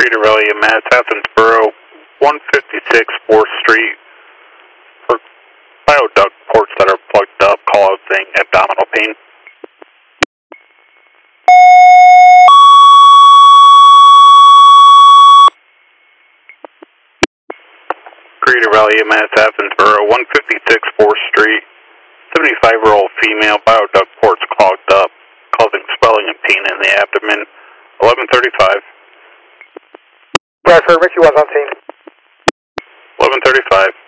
Creator Valley, Mass, Athensboro, 156 4th Street. For bioduct ports that are plugged up, call out saying abdominal pain. Creator Valley, Mass, Athensboro, 156 4th Street. 75-year-old female, bioduct ports clogged up, causing swelling and pain in the abdomen. 1135. Bradford, Ricky was on scene. 1135.